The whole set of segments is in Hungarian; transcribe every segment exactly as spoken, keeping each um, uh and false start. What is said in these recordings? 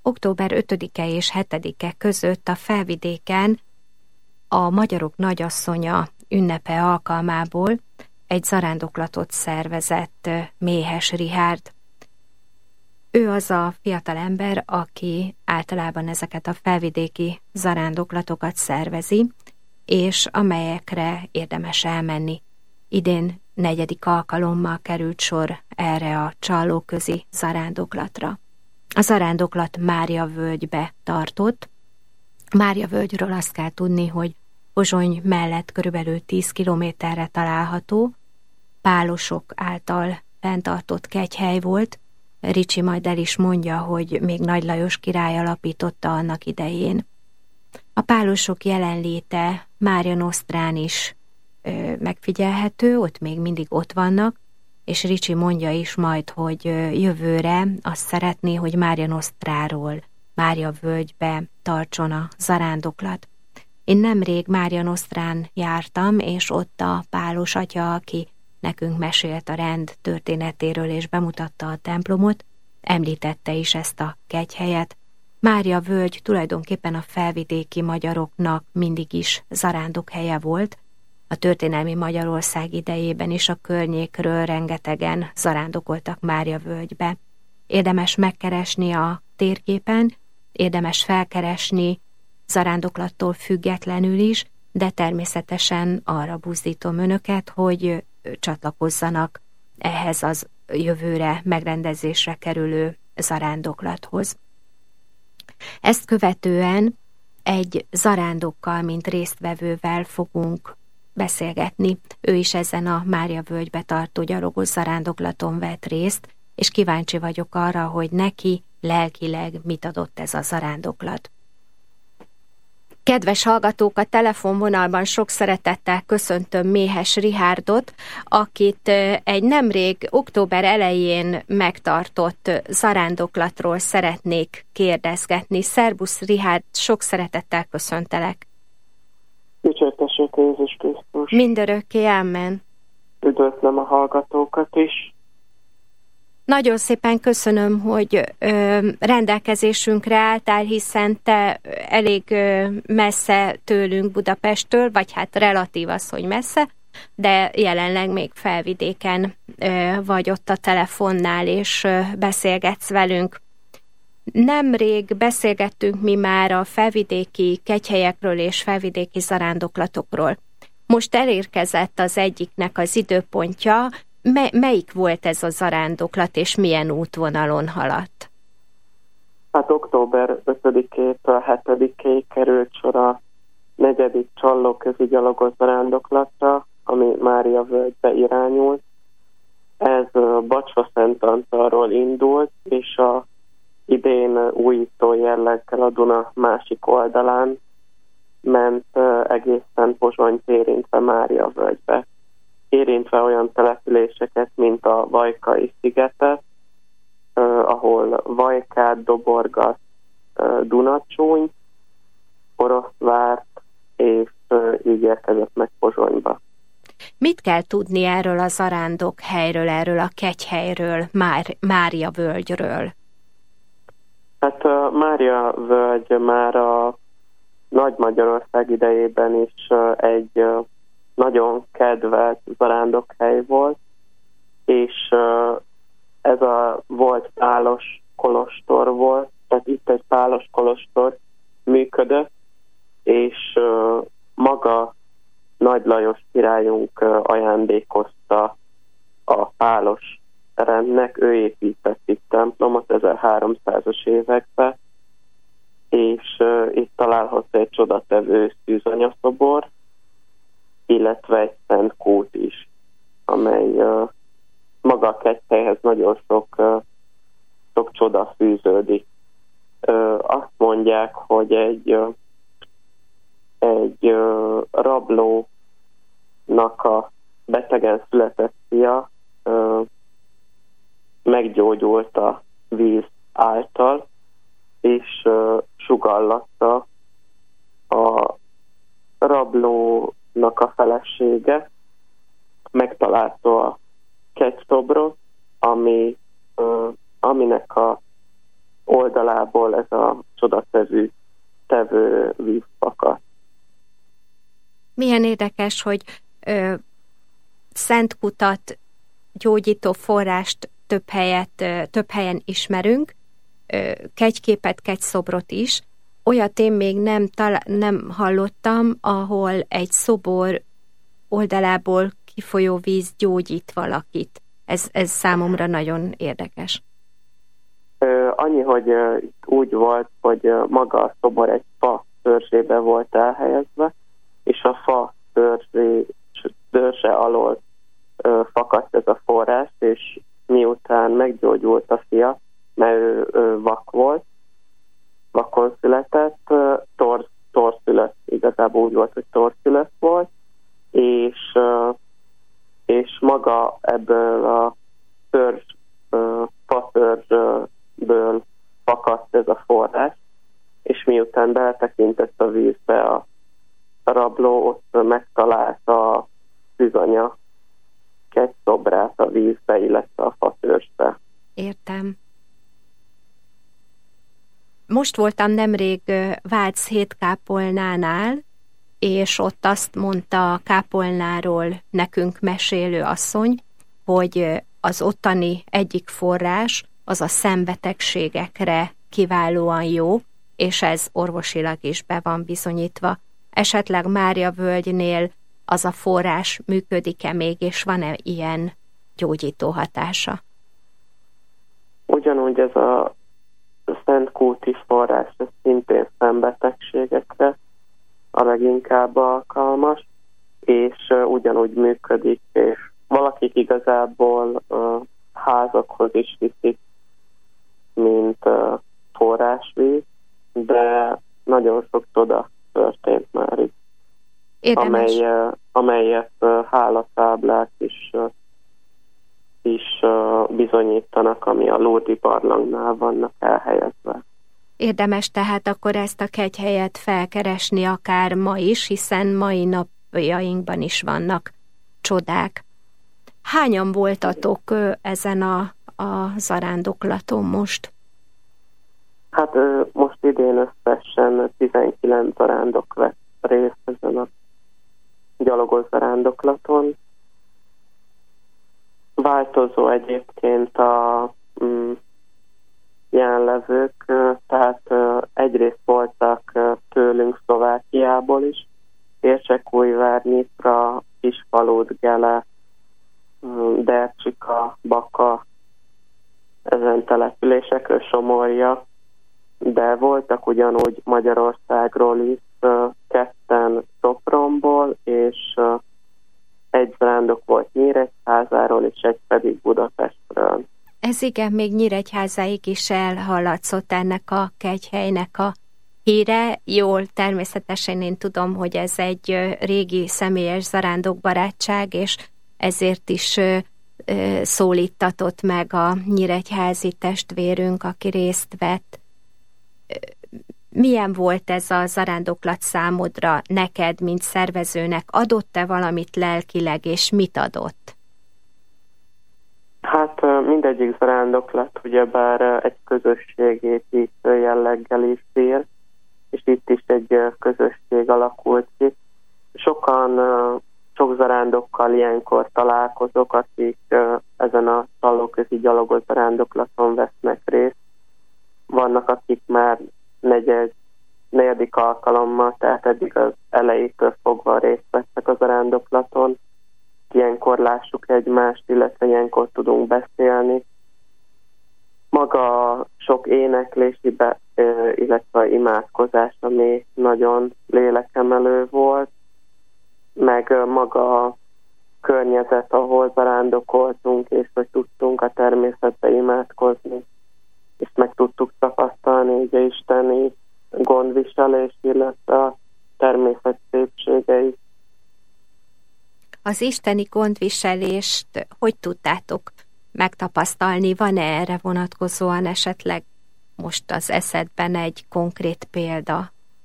október ötödike és hetedike között a Felvidéken a Magyarok Nagyasszonya ünnepe alkalmából egy zarándoklatot szervezett Méhes Richárd. Ő az a fiatal ember, aki általában ezeket a felvidéki zarándoklatokat szervezi, és amelyekre érdemes elmenni. Idén negyedik alkalommal került sor erre a Csallóközi zarándoklatra. A zarándoklat Mária völgybe tartott. Mária völgyről azt kell tudni, hogy Pozsony mellett körülbelül tíz kilométerre található, pálosok által fenntartott kegyhely volt. Ricsi majd el is mondja, hogy még Nagy Lajos király alapította annak idején. A pálosok jelenléte Mária Nosztrán is ö, megfigyelhető, ott még mindig ott vannak, és Ricsi mondja is majd, hogy jövőre azt szeretné, hogy Mária Nosztráról, Mária völgybe tartson a zarándoklat. Én nemrég Mária Nosztrán jártam, és ott a pálos atya, aki nekünk mesélt a rend történetéről és bemutatta a templomot, említette is ezt a kegyhelyet. Mária völgy tulajdonképpen a felvidéki magyaroknak mindig is zarándokhelye volt. A történelmi Magyarország idejében is a környékről rengetegen zarándokoltak Mária völgybe. Érdemes megkeresni a térképen, érdemes felkeresni zarándoklattól függetlenül is, de természetesen arra buzdítom önöket, hogy csatlakozzanak ehhez az jövőre megrendezésre kerülő zarándoklathoz. Ezt követően egy zarándokkal, mint résztvevővel fogunk beszélgetni. Ő is ezen a Mária völgybe tartó gyalogos zarándoklaton vett részt, és kíváncsi vagyok arra, hogy neki lelkileg mit adott ez a zarándoklat. Kedves hallgatók, a telefonvonalban sok szeretettel köszöntöm Méhes Richárdot, akit egy nemrég október elején megtartott zarándoklatról szeretnék kérdezgetni. Szerbusz Richárd, sok szeretettel köszöntelek. Dicsértessék Jézus Krisztus. Mindörökké, amen. Üdvözlöm a hallgatókat is. Nagyon szépen köszönöm, hogy ö, rendelkezésünkre álltál, hiszen te elég ö, messze tőlünk Budapesttől, vagy hát relatív az, hogy messze, de jelenleg még Felvidéken ö, vagy ott a telefonnál, és ö, beszélgetsz velünk. Nemrég beszélgettünk mi már a felvidéki kegyhelyekről és felvidéki zarándoklatokról. Most elérkezett az egyiknek az időpontja. Me- melyik volt ez a zarándoklat, és milyen útvonalon haladt? Hát október ötödikétől hetedikéig került sor a negyedik Csallóközi gyalogos zarándoklatra, ami Mária völgybe irányult. Ez Bacsva-Szent Antalról indult, és a idén újító jelleggel a Duna másik oldalán ment egészen Pozsonyt érintve Mária völgybe, érintve olyan településeket, mint a Vajkai szigetet, eh, ahol Vajkát, Doborgat, eh, Dunacsúny, Oroszvárt, és eh, így érkezett meg Pozsonyba. Mit kell tudni erről a zarándok helyről, erről a kegyhelyről, Már, Mária völgyről? Hát uh, Mária völgy már a Nagy Magyarország idejében is uh, egy uh, nagyon kedvelt zarándokhely volt, és uh, ez a volt pálos kolostor volt, tehát itt egy pálos kolostor működött, és uh, maga Nagy Lajos királyunk uh, ajándékozta a pálos rendnek, ő épített itt templomot ezerháromszázas években, és uh, itt található egy csodatevő szűzanyaszobor, illetve egy szent kút is, amely uh, maga a kegyhelyhez nagyon sok, uh, sok csoda fűződik. Uh, azt mondják, hogy egy, uh, egy uh, rablónak a betegen született fia uh, meggyógyult a víz által, és uh, sugallatta a rablónak a felesége, megtalálta a kegyszobrot, ami, uh, aminek a oldalából ez a csodatevő tevő víz fakad. Milyen érdekes, hogy ö, szent kutat, gyógyító forrást több, helyet, ö, több helyen ismerünk, ö, kegyképet, kegyszobrot is. Olyat én még nem, talá- nem hallottam, ahol egy szobor oldalából kifolyó víz gyógyít valakit. Ez, ez számomra nagyon érdekes. Ö, annyi, hogy ö, úgy volt, hogy ö, maga a szobor egy fa törzsébe volt elhelyezve, és a fa törzsé, törzse alól ö, fakadt ez a forrás, és miután meggyógyult a fia, mert ő, ő vak volt, vakon született, ö, tor, torszülött, igazából úgy volt, hogy torszülött volt, és, ö, és maga ebből a törzs, ö, fa törzsből fakadt ez a forrás, és miután beltekintett a vízbe a A rabló, ott megtalálta bizony a kegyszobrát a vízbe, illetve a fatörzsbe. Értem. Most voltam nemrég Vác hétkápolnánál, és ott azt mondta a kápolnáról nekünk mesélő asszony, hogy az ottani egyik forrás az a szembetegségekre kiválóan jó, és ez orvosilag is be van bizonyítva. Esetleg Mária völgynél az a forrás működik-e még, és van-e ilyen gyógyító hatása? Ugyanúgy ez a szentkúti forrás, ez szintén szembetegségekre a leginkább alkalmas, és uh, ugyanúgy működik, és valakik igazából uh, házakhoz is viszik, mint uh, forrásvíz, de nagyon sok csoda történt már itt, amely, amelyet hálatáblák is, is bizonyítanak, ami a Lourdes barlangnál vannak elhelyezve. Érdemes tehát akkor ezt a kegyhelyet felkeresni akár ma is, hiszen mai napjainkban is vannak csodák. Hányan voltatok ezen a, a zarándoklaton most? Hát most idén összesen tizenkilenc zarándok vett részt ezen a gyalogos zarándoklaton. Változó egyébként a mm, jelenlevők, tehát egyrészt voltak tőlünk Szlovákiából is, Érsekújvár, Nyitra, Kisfalut, Gele, Dercsika, Baka, ezen településekről, Somorja, de voltak ugyanúgy Magyarországról is, ketten Sopronból, és egy zarándok volt Nyíregyházáról, és egy pedig Budapestről. Ez igen, még Nyíregyházáig is elhallatszott ennek a kegyhelynek a híre. Jól, természetesen én tudom, hogy ez egy régi személyes zarándokbarátság, és ezért is szólítatott meg a nyíregyházi testvérünk, aki részt vett. Milyen volt ez a zarándoklat számodra neked, mint szervezőnek? Adott-e valamit lelkileg, és mit adott? Hát mindegyik zarándoklat ugyebár egy közösségépítő jelleggel is bír, és itt is egy közösség alakult ki. Sokan, sok zarándokkal ilyenkor találkozok, akik ezen a Szallóközi gyalogos zarándoklaton vesznek részt. Vannak, akik már negyed, negyedik alkalommal, tehát eddig az elejétől fogva részt vettek a zarándoklaton. Ilyenkor lássuk egymást, illetve ilyenkor tudunk beszélni. Maga sok éneklési, be, illetve imádkozás, ami nagyon lélekemelő volt, meg maga a környezet, ahol zarándokoltunk, és hogy tudtunk a természetbe imádkozni, és meg tudtuk tapasztalni ugye isteni gondviselés, illetve a természet szépségeit. Az isteni gondviselést hogy tudtátok megtapasztalni? Van-e erre vonatkozóan esetleg most az eszedben egy konkrét példa?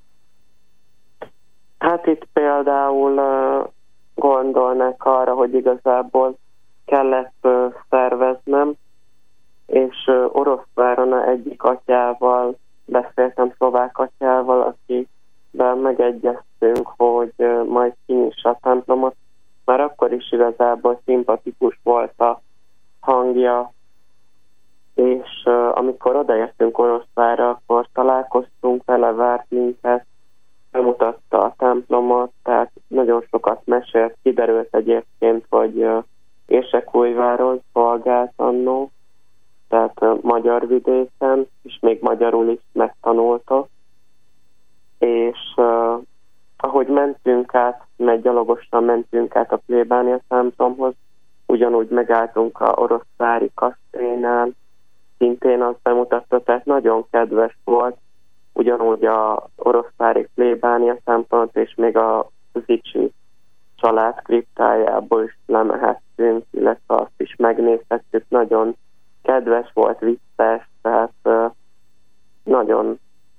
Hát itt például gondolnak arra, hogy igazából kellett szerveznem és Oroszváron egyik atyával beszéltem, szlovák atyával, akivel megegyeztünk, hogy majd kinyissa a templomot. Már akkor is igazából szimpatikus volt a hangja, és uh, amikor odaértünk Oroszvárra, akkor találkoztunk vele, várt minket, bemutatta a templomot, tehát nagyon sokat mesélt, kiderült egyébként, hogy uh, Érsekújváron szolgált annó, tehát uh, magyar vidéken, és még magyarul is megtanulta, és uh, ahogy mentünk át, mert gyalogosan mentünk át a plébánia templomhoz, ugyanúgy megálltunk a oroszvári kastélynál, szintén azt bemutatta, tehát nagyon kedves volt, ugyanúgy a oroszvári plébánia templomot, és még a Zicsi család kriptájából is lemehettünk, illetve azt is megnézhettük, nagyon kedves volt, vicces, tehát uh, nagyon,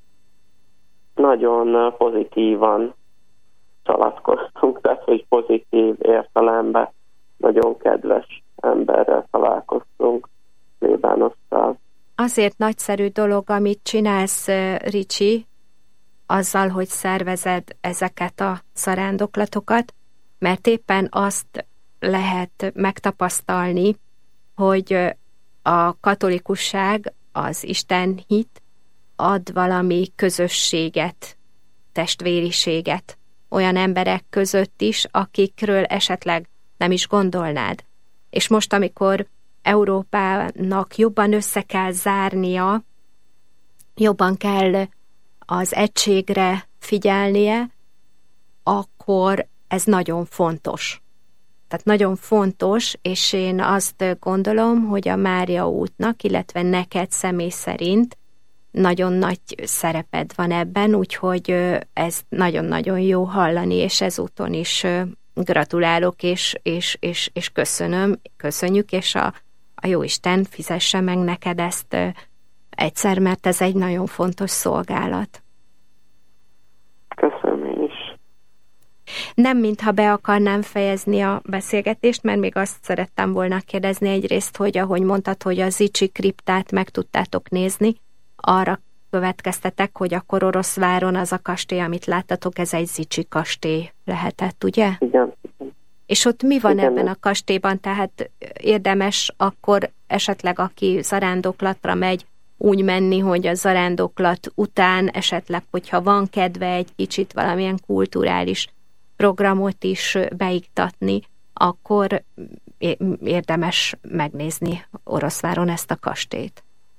nagyon pozitívan csalatkoztunk, tehát hogy pozitív értelemben nagyon kedves emberrel találkoztunk, plébánosszal. Azért nagyszerű dolog, amit csinálsz, Ricsi, azzal, hogy szervezed ezeket a zarándoklatokat, mert éppen azt lehet megtapasztalni, hogy a katolikusság, az istenhit ad valami közösséget, testvériséget olyan emberek között is, akikről esetleg nem is gondolnád. És most, amikor Európának jobban össze kell zárnia, jobban kell az egységre figyelnie, akkor ez nagyon fontos. Tehát nagyon fontos, és én azt gondolom, hogy a Mária útnak, illetve neked személy szerint nagyon nagy szereped van ebben, úgyhogy ez nagyon-nagyon jó hallani, és ezúton is gratulálok, és, és, és, és köszönöm, köszönjük, és a, a Jóisten fizesse meg neked ezt egyszer, mert ez egy nagyon fontos szolgálat. Köszönöm én is. Nem mintha be akarnám fejezni a beszélgetést, mert még azt szerettem volna kérdezni egyrészt, hogy ahogy mondtad, hogy a Zicsi kriptát meg tudtátok nézni, arra következtetek, hogy akkor Oroszváron az a kastély, amit láttatok, ez egy Zicsi kastély lehetett, ugye? Igen. És ott mi van Igen. ebben a kastélyban? Tehát érdemes akkor esetleg, aki zarándoklatra megy, úgy menni, hogy a zarándoklat után esetleg, hogyha van kedve egy kicsit valamilyen kulturális programot is beiktatni, akkor érdemes megnézni Oroszváron ezt a kastélyt.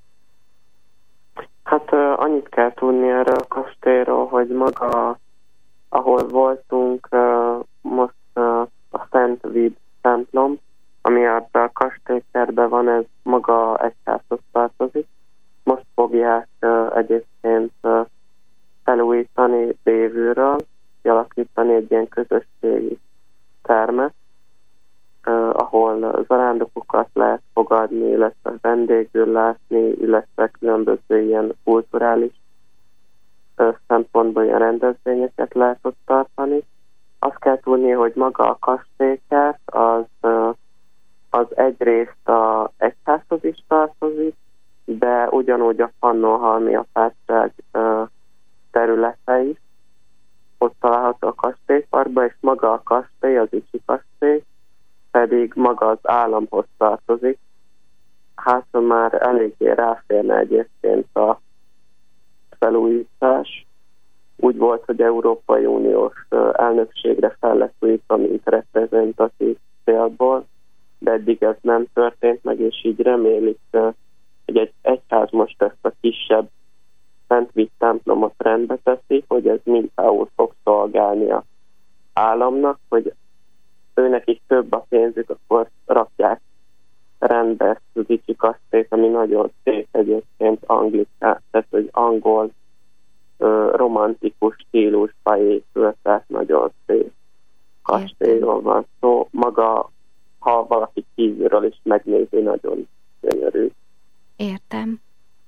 Hát uh, annyit kell tudni erről a kastélyról, hogy maga, ahol voltunk, uh, most uh, a Szent Vid templom, ami ebben a kastélykertben van, ez maga egyházhoz tartozik. Most fogják uh, egyébként uh, felújítani dévülről, kialakítani egy ilyen közösségi termet, uh, ahol zarándokokat lehet fogadni, illetve vendégül látni, illetve különböző ilyen kulturális uh, szempontból ilyen rendezvényeket lehet ott tartani. Azt kell tudni, hogy maga a kastélykert az, uh, az egyrészt az egyházhoz is tartozik, de ugyanúgy a Pannonhalmi apátság uh, területe is ott található a kastélyparkban, és maga a kastély, az Zicsi kastély pedig maga az államhoz tartozik. Hát már eléggé ráférne egyébként a felújítás. Úgy volt, hogy Európai Uniós elnökségre fel lett újítva, mint reprezentatív célból, de eddig ez nem történt meg, és így remélik, hogy egy egyház most ezt a kisebb Szent Vid templomot rendbe teszi, hogy ez mintául fog szolgálni az államnak, hogy őnekik több a pénzük, akkor rakják rendbe ezt az Zicsi kastélyt, ami nagyon szép egyébként anglikán, tehát hogy angol ö, romantikus stílusba épült, tehát nagyon szép kastélyról van szó. Maga, ha valaki kívülről is megnézi, nagyon gyönyörű. Értem.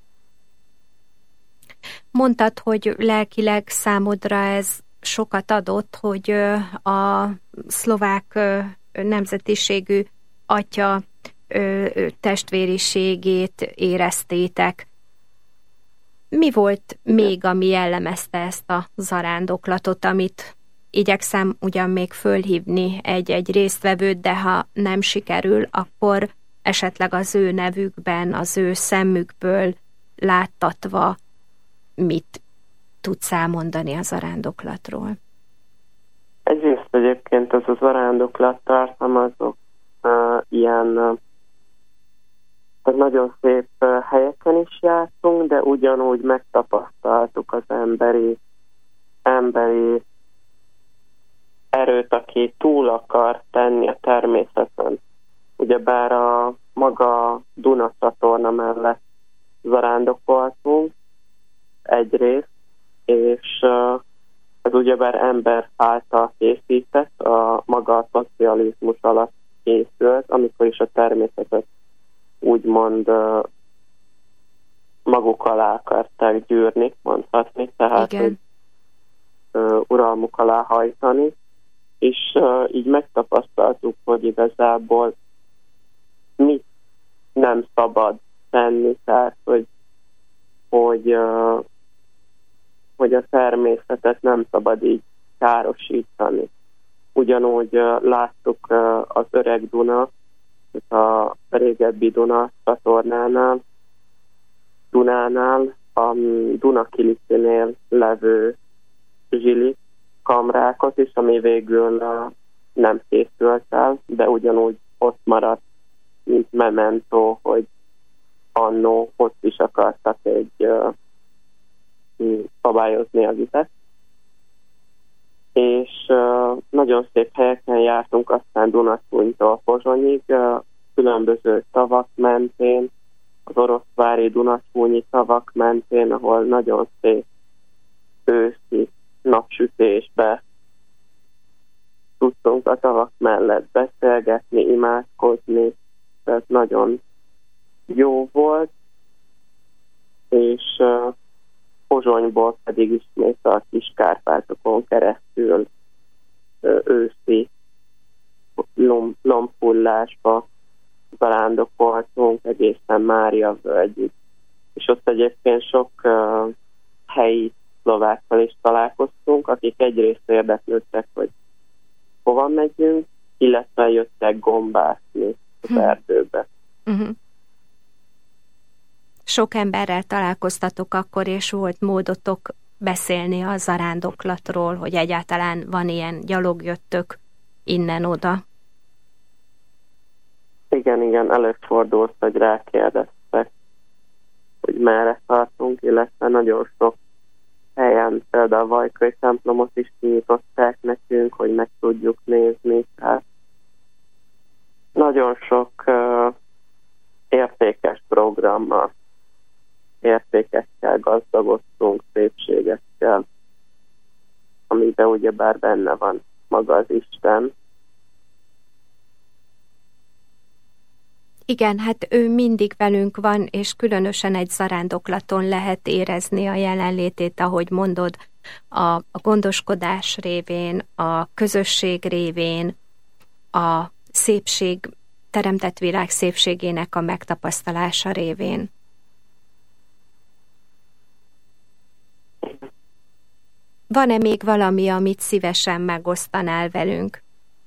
Mondtad, hogy lelkileg számodra ez sokat adott, hogy a szlovák nemzetiségű atya ö, ö, testvériségét éreztétek. Mi volt még, ami jellemezte ezt a zarándoklatot, amit igyekszem ugyan még fölhívni egy-egy résztvevőt, de ha nem sikerül, akkor esetleg az ő nevükben, az ő szemükből láttatva mit tudsz elmondani a zarándoklatról? Egyrészt egyébként ez az zarándoklat tartalmazok uh, ilyen uh, nagyon szép uh, helyeken is jártunk, de ugyanúgy megtapasztaltuk az emberi, emberi erőt, aki túl akar tenni a természeten. Ugyebár a maga Duna csatorna mellett zarándokoltunk egyrészt, és uh, ez ugyebár ember által készített, a maga a szocializmus alatt készült, amikor is a természetet úgymond uh, maguk alá akarták gyűrni, mondhatni, tehát hogy, uh, uralmuk alá hajtani, és uh, így megtapasztaltuk, hogy igazából mit nem szabad tenni, tehát hogy, hogy, uh, hogy a természetet nem szabad így károsítani. Ugyanúgy uh, láttuk uh, az öreg Duna, a régebbi Duna csatornánál, Dunánál, a Dunakilicsinél levő zsili kamrákat is, ami végül uh, nem készült el, de ugyanúgy ott maradt, mint memento, hogy annó ott is akartak egy uh, szabályozni a vizet. És uh, nagyon szép helyeken jártunk, aztán Dunaszúnytól Pozsonyig, uh, különböző tavak mentén, az oroszvári Dunaszúnyi tavak mentén, ahol nagyon szép őszi napsütésbe tudtunk a tavak mellett beszélgetni, imádkozni, tehát nagyon jó volt, és uh, Pozsonyból pedig ismét a Kis-Kárpátokon keresztül uh, őszi lom, lombhullásba zarándokoltunk egészen Mária völgyig. És ott egyébként sok uh, helyi szlovákkal is találkoztunk, akik egyrészt érdeklődtek, hogy hova megyünk, illetve jöttek gombászni az hm. erdőbe. Uh-huh. Sok emberrel találkoztatok akkor, és volt módotok beszélni a zarándoklatról, hogy egyáltalán van ilyen, gyalogjöttök innen-oda. Igen, igen, előfordult, hogy rákérdeztek, hogy merre tartunk, illetve nagyon sok helyen, például a Vajkai templomot is kinyitották nekünk, hogy meg tudjuk nézni. Tehát nagyon sok uh, értékes programmal, értékekkel gazdagodtunk, szépségekkel, amiben ugyebár benne van maga az Isten. Igen, hát ő mindig velünk van, és különösen egy zarándoklaton lehet érezni a jelenlétét, ahogy mondod, a, a gondoskodás révén, a közösség révén, a szépség, teremtett világ szépségének a megtapasztalása révén. Van-e még valami, amit szívesen megosztanál velünk?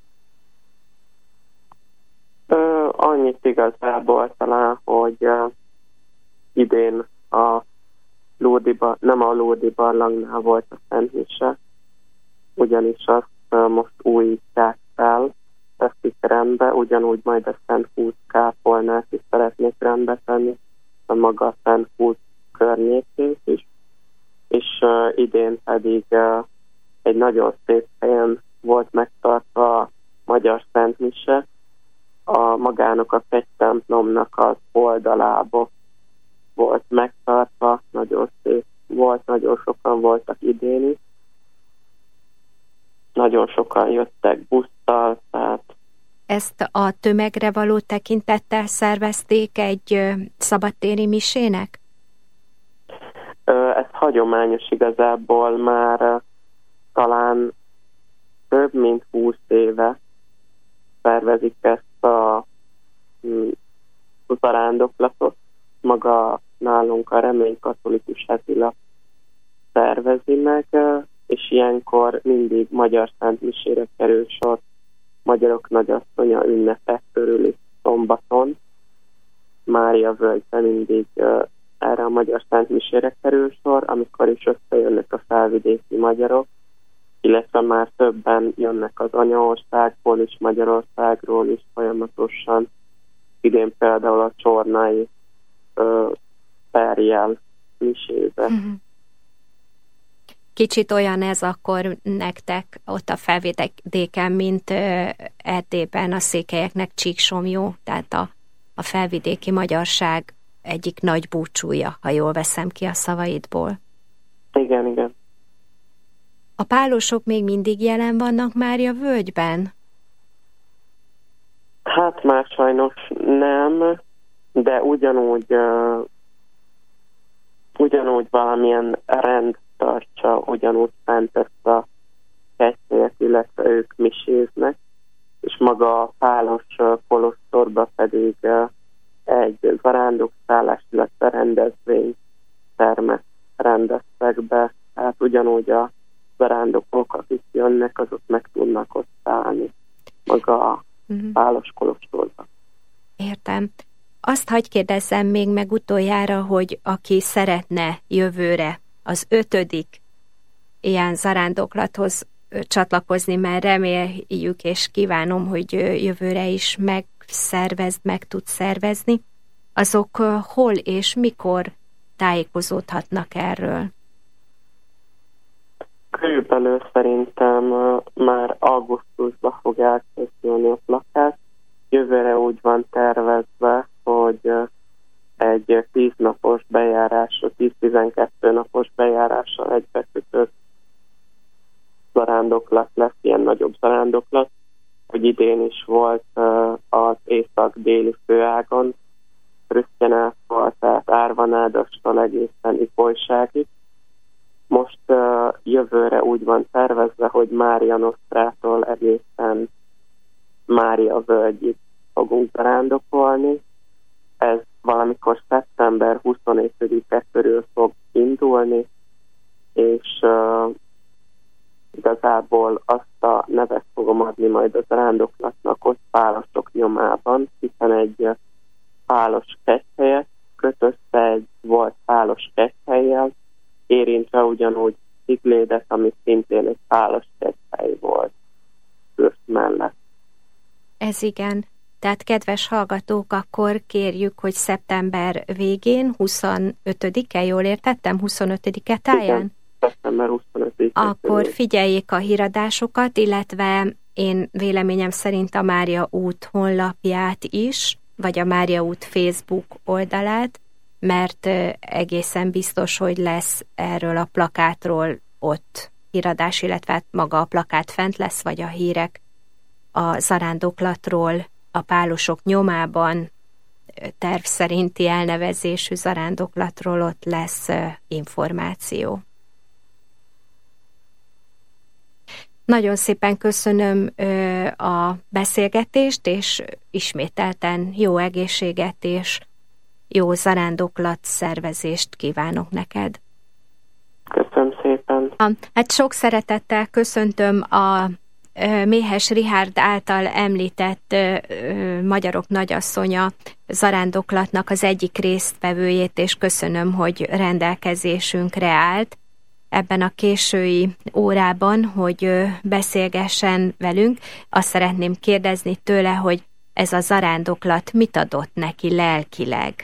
Ö, annyit igazából talán, hogy uh, idén a Lurdi, nem a Lurdi barlangnál volt a szentmise, ugyanis azt uh, most újítják fel, teszik rendbe, ugyanúgy majd a Szent Húsz kápolnát is szeretnék rendbe tenni, a maga a Szent Húsz környékét is, és uh, idén pedig uh, egy nagyon szép helyen volt megtartva a magyar szentmise, a magának a kegytemplomnak az oldalába volt megtartva, nagyon szép volt, nagyon sokan voltak idén is. Nagyon sokan jöttek busszal, tehát... Ezt a tömegre való tekintettel szervezték egy szabadtéri misének? Ez hagyományos igazából, már talán több mint húsz éve szervezik ezt a zarándoklatot. Maga nálunk a Remény Katolikus Hetilap szervezi meg, és ilyenkor mindig magyar szentmisére kerül sor. Magyarok Nagyasszonya ünnepek körüli szombaton. Mária völgyben mindig uh, erre a magyar szentmisére kerül sor, amikor is összejönnek a felvidéki magyarok, illetve már többen jönnek az anyaországból is, Magyarországról is folyamatosan. Idén például a csornai uh, perjel misébe. Mm-hmm. Kicsit olyan ez akkor nektek ott a felvidéken, mint uh, Erdélyben a székelyeknek Csíksomlyó, tehát a, a felvidéki magyarság egyik nagy búcsúja, ha jól veszem ki a szavaidból. Igen, igen. A pálosok még mindig jelen vannak Mária völgyben? Hát már sajnos nem, de ugyanúgy uh, ugyanúgy valamilyen rend tartsa, ugyanúgy fent ezt a kettélyet, illetve ők miséznek, és maga a pálos uh, kolostorba pedig uh, egy zarándokszállás, illetve rendezvény termet rendeztek be, tehát ugyanúgy a zarándokok, akik jönnek, azok meg tudnak ott szállni maga a uh-huh. pálos kolostorba. Értem. Azt hagy kérdezzem még meg utoljára, hogy aki szeretne jövőre az ötödik ilyen zarándoklathoz csatlakozni, mert reméljük és kívánom, hogy jövőre is megszervezd, meg tud szervezni, azok hol és mikor tájékozódhatnak erről? Körülbelül szerintem már augusztusban fog elkészülni a plakát. Jövőre úgy van tervezve, hogy egy tíz napos bejárásra, tíz-tizenkettő napos bejárással egybekötött zarándoklat lesz, ilyen nagyobb zarándoklat, hogy idén is volt az észak-déli főágon, Rüszkenától, tehát Árvanádastól egészen Ipolyságig. Most uh, jövőre úgy van tervezve, hogy Mária Nosztrától egészen Mária völgyig fogunk zarándokolni. Ez valamikor szeptember huszonötödike körül fog indulni, és uh, igazából azt a nevet fogom adni majd a zarándoklatnak ott pálosok nyomában, hiszen egy pálos kethelyet köt össze egy volt pálos kethelyjel, érintve ugyanúgy Sziglédet, ami szintén egy pálos kethely volt Fürst mellett. Ez igen. Tehát kedves hallgatók, akkor kérjük, hogy szeptember végén, huszonötödike, jól értettem? huszonötödike táján? Igen, szeptember huszonötödike. Akkor figyeljék a híradásokat, illetve én véleményem szerint a Mária út honlapját is, vagy a Mária út Facebook oldalát, mert egészen biztos, hogy lesz erről a plakátról ott híradás, illetve hát maga a plakát fent lesz, vagy a hírek a zarándoklatról, a pálosok nyomában terv szerinti elnevezésű zarándoklatról ott lesz információ. Nagyon szépen köszönöm a beszélgetést, és ismételten jó egészséget és jó zarándoklat szervezést kívánok neked. Köszönöm szépen. Hát sok szeretettel köszöntöm a Méhes Richárd által említett Magyarok Nagyasszonya zarándoklatnak az egyik résztvevőjét, és köszönöm, hogy rendelkezésünkre állt ebben a késői órában, hogy beszélgessen velünk. Azt szeretném kérdezni tőle, hogy ez a zarándoklat mit adott neki lelkileg?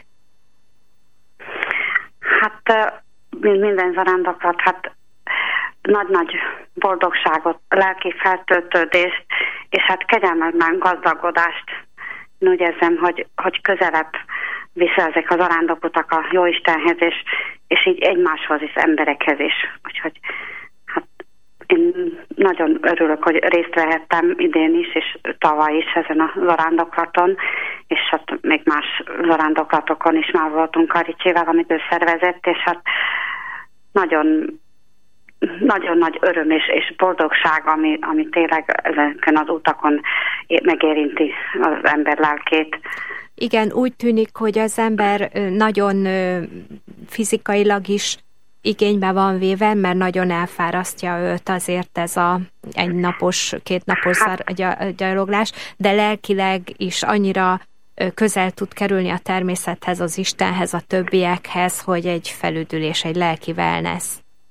Hát minden zarándoklat, hát nagy-nagy boldogságot, lelki feltöltődést, és hát kegyelmetlen gazdagodást. Én úgy érzem, hogy, hogy közelebb visszaezek az zarándokutak a Jóistenhez, és, és így egymáshoz is, emberekhez is. Úgyhogy hát én nagyon örülök, hogy részt vehettem idén is, és tavaly is ezen a zarándoklaton, és hát még más zarándoklatokon is már voltunk a Ricsével, amit ő szervezett, és hát nagyon nagyon nagy öröm és, és boldogság, ami, ami tényleg ezeken az utakon megérinti az ember lelkét. Igen, úgy tűnik, hogy az ember nagyon fizikailag is igénybe van véve, mert nagyon elfárasztja őt azért ez a egynapos, kétnapos hát, gyaloglás, de lelkileg is annyira közel tud kerülni a természethez, az Istenhez, a többiekhez, hogy egy felüdülés, egy lelki wellness.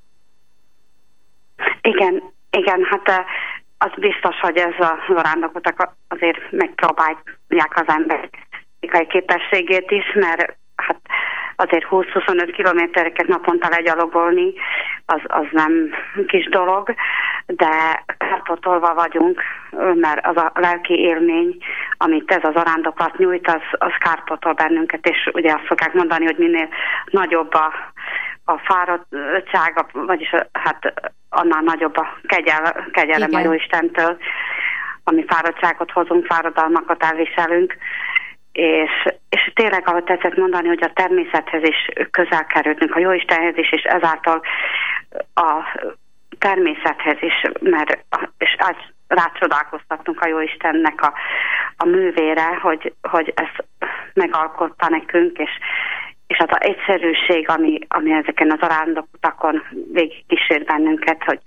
Igen, igen, hát az biztos, hogy ez a zarándokutak azért megpróbálják az ember fizikai képességét is, mert hát azért húsz-huszonöt kilométereket naponta legyalogolni, az, az nem kis dolog, de kárpótolva vagyunk, mert az a lelki élmény, amit ez a zarándoklat nyújt, az, az kárpótol bennünket, és ugye azt szokják mondani, hogy minél nagyobb a, a fáradtság, vagyis hát annál nagyobb a kegyel, kegyelem a Jóistentől, ami fáradtságot hozunk, fáradalmakat elviselünk, És, és tényleg, ahogy tetszett mondani, hogy a természethez is közel kerültünk, a Jóistenhez is, és ezáltal a természethez is, mert és rácsodálkoztattunk a Jóistennek a, a művére, hogy, hogy ezt megalkotta nekünk, és, és az az egyszerűség, ami, ami ezeken az zarándokutakon végig kísér bennünket, hogy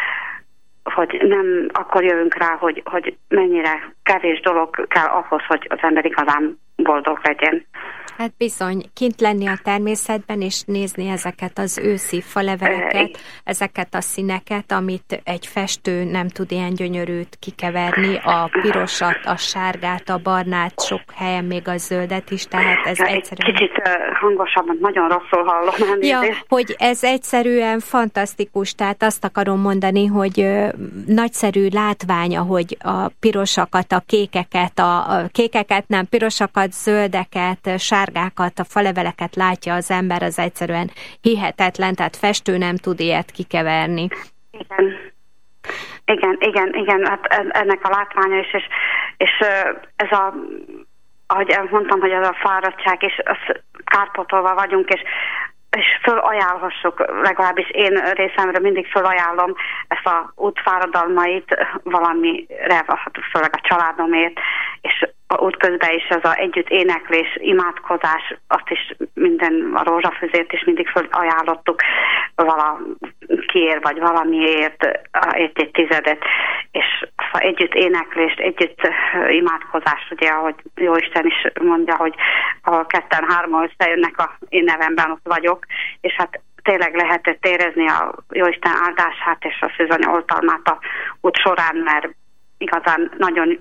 hogy nem akkor jövünk rá, hogy, hogy mennyire kevés dolog kell ahhoz, hogy az ember igazán boldog legyen. Hát bizony, kint lenni a természetben, és nézni ezeket az őszi faleveleket, e, ezeket a színeket, amit egy festő nem tud ilyen gyönyörűt kikeverni, a pirosat, a sárgát, a barnát, sok helyen még a zöldet is, tehát ez egyszerűen... Kicsit hangosabban, nagyon rosszul hallom. Ja, hogy ez egyszerűen fantasztikus, tehát azt akarom mondani, hogy nagyszerű látványa, hogy a pirosakat, a kékeket, a, a kékeket nem, pirosakat, zöldeket, sárgákat, a faleveleket látja az ember, az egyszerűen hihetetlen, tehát festő nem tud ilyet kikeverni. Igen, igen, igen, igen, hát ennek a látványa is, és, és ez a, ahogy mondtam, hogy ez a fáradtság, és kárpótolva vagyunk, és és fölajánlhassuk, legalábbis én részemről mindig fölajánlom ezt a útfáradalmait valamire, főleg a családomért, és útközben is ez az együtt éneklés, imádkozás, azt is minden, a rózsafüzét is mindig fölajánlottuk valakiért, vagy valamiért egy-egy tizedet, és az együtt éneklést, együtt imádkozást, ugye, ahogy Jóisten is mondja, hogy ahol ketten hárman összejönnek, a én nevemben ott vagyok, és hát tényleg lehetett érezni a Jóisten áldását és a szűzanya oltalmát a út során, mert igazán nagyon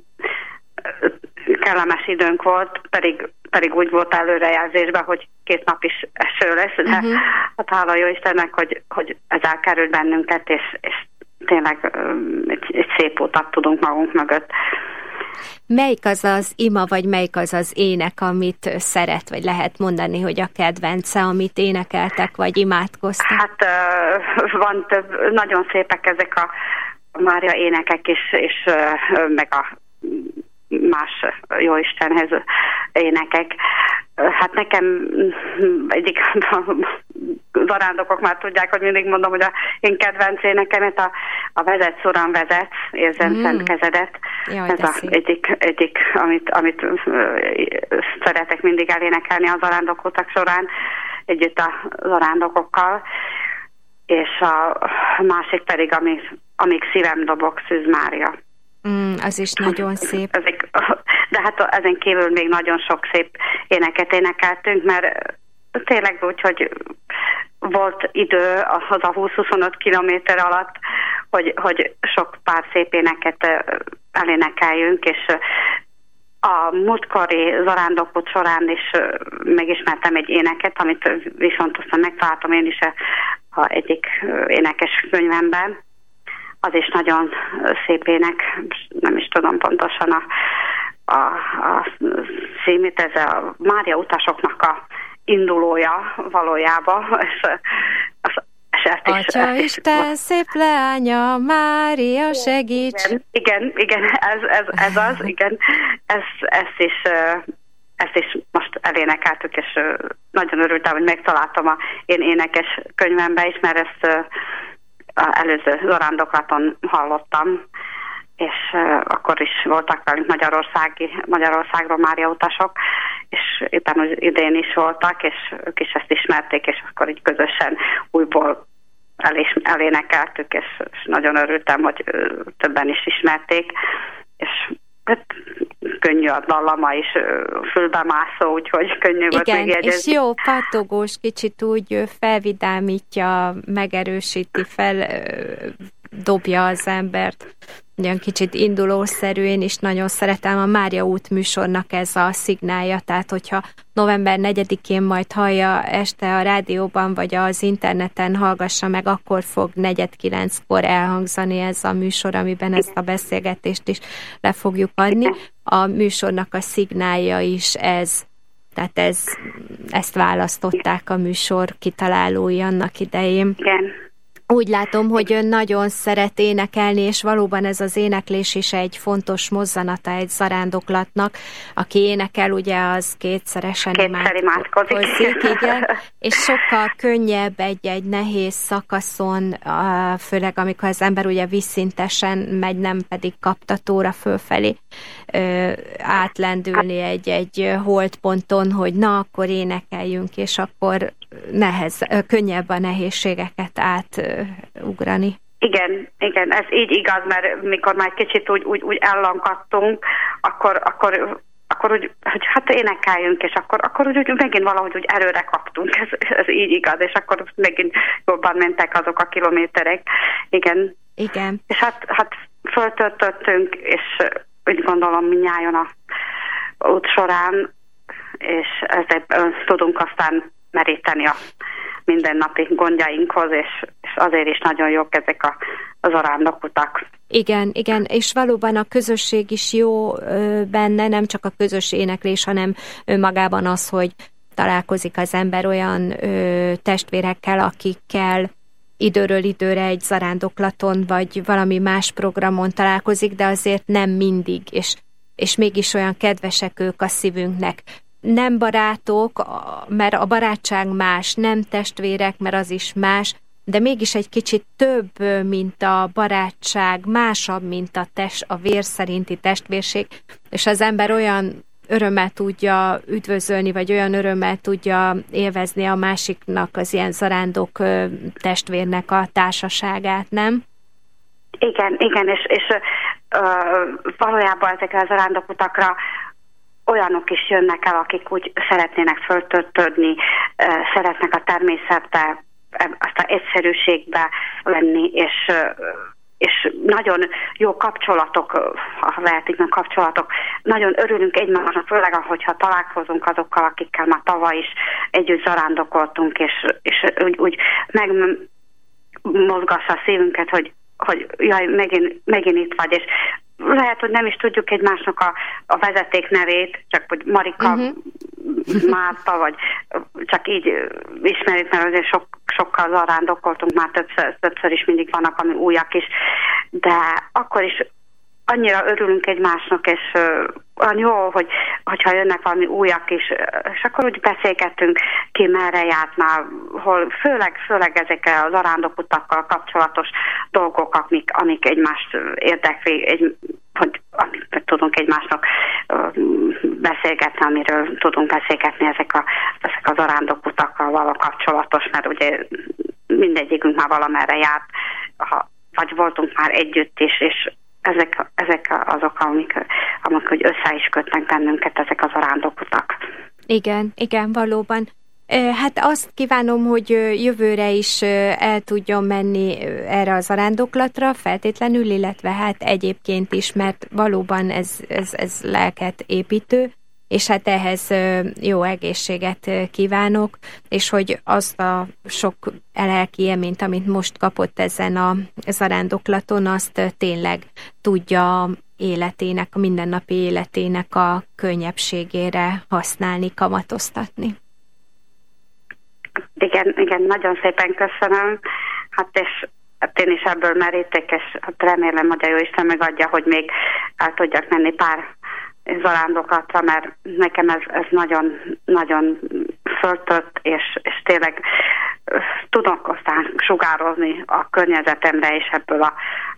kellemes időnk volt, pedig, pedig úgy volt előrejelzésben, hogy két nap is eső lesz, de uh-huh. hát hála jó Istennek, hogy, hogy ez elkerült bennünket, és, és tényleg egy, egy szép utat tudunk magunk mögött. Melyik az az ima, vagy melyik az az ének, amit szeret, vagy lehet mondani, hogy a kedvence, amit énekeltek, vagy imádkoztak? Hát van több, nagyon szépek ezek a Mária énekek is, és meg a más Jóistenhez énekek. Hát nekem egyik zarándokok már tudják, hogy mindig mondom, hogy a én kedvenc énekemet a, a Vezetsz, Uram, vezetsz, érzem mm. szent kezedet. Jaj, ez az egyik, egyik amit, amit szeretek mindig elénekelni a zarándokutak során, együtt a zarándokokkal. És a másik pedig, amíg, amíg szívem dobog, Szűz Mária. Mm, az is nagyon szép. Ezek, de hát ezen kívül még nagyon sok szép éneket énekeltünk, mert tényleg úgy, hogy volt idő az a húsz-huszonöt kilométer alatt, hogy, hogy sok pár szép éneket elénekeljünk, és a múltkori zarándokút során is megismertem egy éneket, amit viszont aztán megtaláltam én is a egyik énekes könyvemben. Az is nagyon szép ének, nem is tudom pontosan a, a, a címét, ez a Mária utasoknak a indulója valójában. És, az, és ezt is, Atya ezt Isten, is, szép leánya, Mária segíts! Igen, igen, igen ez, ez, ez az, igen. Ezt, ezt, is, ezt is most elénekeltük, és nagyon örültem, hogy megtaláltam a én énekes könyvembe is, mert ezt az előző zarándoklaton hallottam, és uh, akkor is voltak velünk Magyarországi, Magyarországról Mária utasok, és éppen idén is voltak, és ők is ezt ismerték, és akkor így közösen újból elés, elénekeltük, és, és nagyon örültem, hogy uh, többen is ismerték, és hát, könnyű a dallama is, fülbemászó, úgyhogy könnyű volt megjegyezni. És jó, pattogós, kicsit úgy felvidámítja, megerősíti, feldobja az embert. Ugyan kicsit indulószerű, én is nagyon szeretem a Mária út műsornak ez a szignálja, tehát hogyha november negyedikén majd hallja este a rádióban, vagy az interneten hallgassa meg, akkor fog negyed kilenckor elhangzani ez a műsor, amiben ezt a beszélgetést is le fogjuk adni. A műsornak a szignálja is ez, tehát ez, ezt választották a műsor kitalálói annak idején. Igen. Úgy látom, hogy ön nagyon szeret énekelni, és valóban ez az éneklés is egy fontos mozzanata egy zarándoklatnak. Aki énekel, ugye az kétszeresen Kétszer imádkozik. Igen, és sokkal könnyebb egy-egy nehéz szakaszon, főleg amikor az ember ugye vízszintesen megy, nem pedig kaptatóra fölfelé, átlendülni egy-egy holdponton, hogy na, akkor énekeljünk, és akkor nehez, könnyebb a nehézségeket átugrani. Igen, igen, ez így igaz, mert mikor már kicsit úgy, úgy, úgy ellankadtunk, akkor, akkor, akkor úgy, hogy hát énekeljünk, és akkor, akkor úgy, úgy megint valahogy úgy erőre kaptunk, ez, ez így igaz, és akkor megint jobban mentek azok a kilométerek. Igen. Igen. És hát, hát föltöltöttünk, és úgy gondolom mindnyájon a út során, és ezzel tudunk aztán meríteni a mindennapi gondjainkhoz, és, és azért is nagyon jók ezek a, az zarándokutak. Igen, igen, és valóban a közösség is jó ö, benne, nem csak a közös éneklés, hanem önmagában az, hogy találkozik az ember olyan ö, testvérekkel, akikkel időről időre egy zarándoklaton, vagy valami más programon találkozik, de azért nem mindig, és, és mégis olyan kedvesek ők a szívünknek. Nem barátok, mert a barátság más, nem testvérek, mert az is más, de mégis egy kicsit több, mint a barátság, másabb, mint a, test, a vér szerinti testvérség, és az ember olyan örömmel tudja üdvözölni, vagy olyan örömmel tudja élvezni a másiknak, az ilyen zarándok testvérnek a társaságát, nem? Igen, igen, és, és uh, valójában ezekre a zarándokutakra olyanok is jönnek el, akik úgy szeretnének föltöltődni, szeretnek a természetbe, azt az egyszerűségbe lenni, és, és nagyon jó kapcsolatok, ha lehet így, kapcsolatok. Nagyon örülünk egymásnak, főleg, ahogyha találkozunk azokkal, akikkel már tavaly is együtt zarándokoltunk, és, és úgy, úgy megmozgassa a szívünket, hogy, hogy jaj, megint, megint itt vagy, és lehet, hogy nem is tudjuk egymásnak a, a vezeték nevét, csak hogy Marika, uh-huh. Márta, vagy csak így ismerjük, mert azért sok, sokkal zarándokoltunk már többször, többször is, mindig vannak, ami újak is, de akkor is annyira örülünk egymásnak, és olyan jó, hogy, hogyha jönnek valami újak is, és akkor úgy beszélgettünk, ki merre járt már, hol, főleg, főleg ezekkel az zarándokutakkal kapcsolatos dolgok, amik, amik egymást érdekli, egy, hogy amik tudunk egymásnak beszélgetni, amiről tudunk beszélgetni ezek a, ezek a zarándokutakkal való kapcsolatos, mert ugye mindegyikünk már valamerre járt, ha, vagy voltunk már együtt is, és Ezek, ezek azok, amik, amik hogy össze is kötnek bennünket, ezek az zarándokutak. Igen, igen, valóban. Hát azt kívánom, hogy jövőre is el tudjon menni erre a zarándoklatra feltétlenül, illetve hát egyébként is, mert valóban ez, ez, ez lelket építő, és hát ehhez jó egészséget kívánok, és hogy azt a sok lelki élményt, amit most kapott ezen a zarándoklaton, azt tényleg tudja életének, a mindennapi életének a könnyebbségére használni, kamatoztatni. Igen, igen, nagyon szépen köszönöm. Hát és hát én is ebből merítek, és hát remélem, hogy a Jóisten megadja, hogy még el tudjak menni pár zarándokatra, mert nekem ez, ez nagyon, nagyon föltött, és, és tényleg tudok aztán sugározni a környezetemre, és ebből a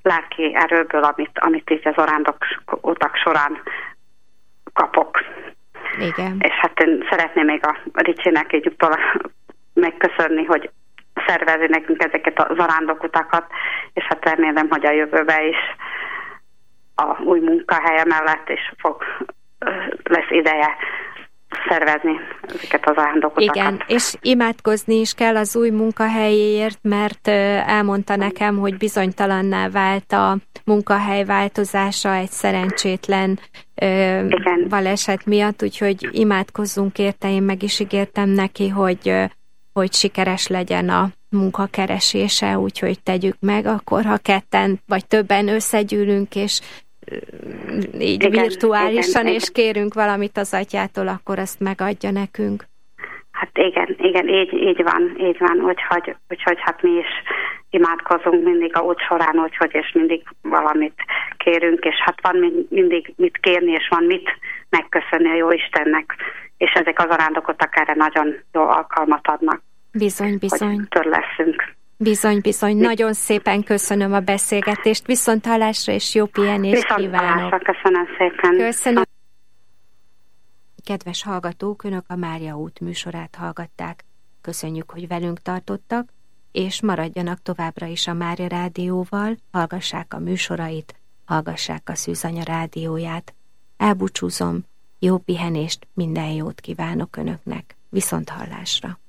lelki erőből, amit, amit így az arándok utak során kapok. Igen. És hát én szeretném még a Ricsinek így utólag megköszönni, hogy szervezi nekünk ezeket a zarándokutakat, és hát remélem, hogy a jövőben is a új munkahelye mellett is fog, lesz ideje szervezni ezeket az zarándokutakat. Igen, és imádkozni is kell az új munkahelyéért, mert elmondta nekem, hogy bizonytalanná vált a munkahely változása egy szerencsétlen Igen. baleset miatt, úgyhogy imádkozzunk érte, én meg is ígértem neki, hogy, hogy sikeres legyen a munkakeresése, úgyhogy tegyük meg, akkor ha ketten vagy többen összegyűlünk, és így igen, virtuálisan, igen, és igen. kérünk valamit az atyától, akkor azt megadja nekünk. Hát igen, igen, így, így van, így van, úgyhogy, úgyhogy hát mi is imádkozunk mindig a út során, úgyhogy és mindig valamit kérünk, és hát van mindig mit kérni, és van mit megköszönni a jó Istennek, és ezek az arándokotak erre nagyon jó alkalmat adnak. Bizony, bizony. Hogy tör leszünk. Bizony, bizony. Nagyon szépen köszönöm a beszélgetést. Viszonthallásra és jó pihenést kívánok. Köszönöm szépen. Köszönöm. Kedves hallgatók, Önök a Mária út műsorát hallgatták. Köszönjük, hogy velünk tartottak, és maradjanak továbbra is a Mária rádióval, hallgassák a műsorait, hallgassák a Szűzanya rádióját. Elbúcsúzom, jó pihenést, minden jót kívánok Önöknek. Viszonthallásra.